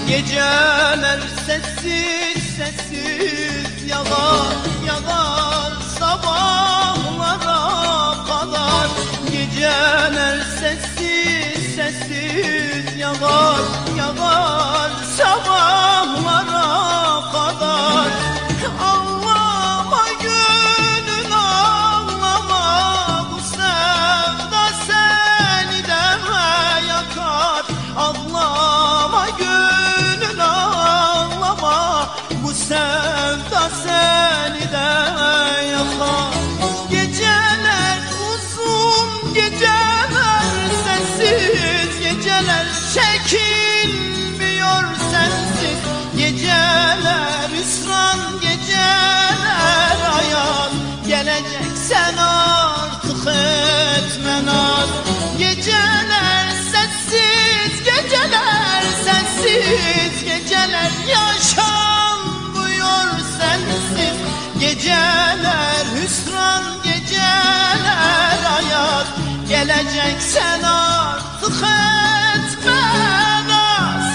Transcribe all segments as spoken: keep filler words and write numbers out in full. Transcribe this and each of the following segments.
Geceler sessiz sessiz yağar yağar sabahlara kadar. Geceler sessiz sessiz yağar yağar sabahlara kadar. Ağlama gönül ağlama, bu sevda seni de yakar. Ağlama gönül ağlama, bu sevda seni de yakar. Geceler uzun, geceler sessiz, geceler çekilmiyor sensiz. Geceler hüsran, geceler ayaz, gelecek sen artık etme naz. Geceler sessiz, geceler sensiz, geceler yaşanmıyor sensiz. Geceler hüsran, geceler ayaz, gelecek sen artık etme naz.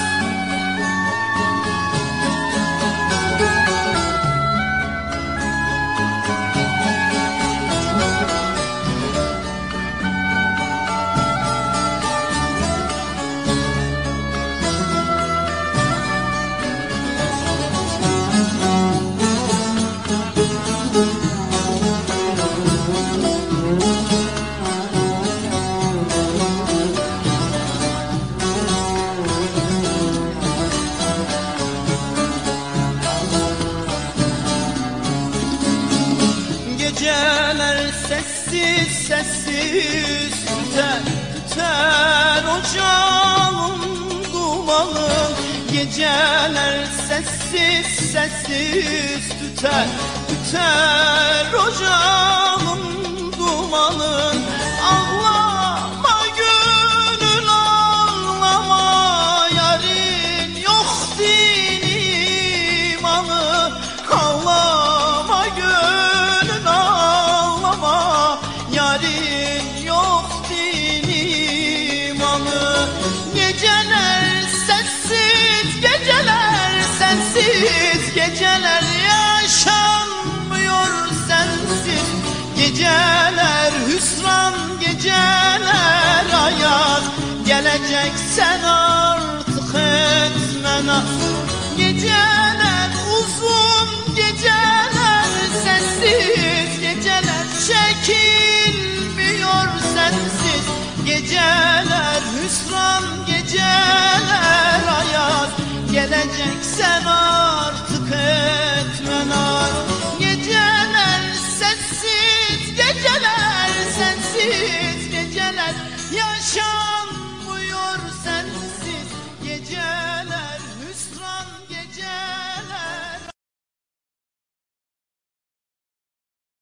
Geceler sessiz sessiz tüter tüter ocağım dumanı. Geceler sessiz sessiz tüter tüter ocağım dumanı. Ağlama gönül ağlama, yarın yok din imanı. Ağlama gönül ağlama, yarın yok din imanı. Geceler sessiz, geceler sensiz, geceler yaşanmıyor sensiz. Geceler hüsran, geceler ayaz, gelecek sen artık etme naz. Geceler uzun, geceler sessiz, geceler çekilmiyor sensiz. Geceler hüsran, geceler ayaz, gelecek sen artık etme naz. Geceler sessiz, geceler sensiz, geceler yaşa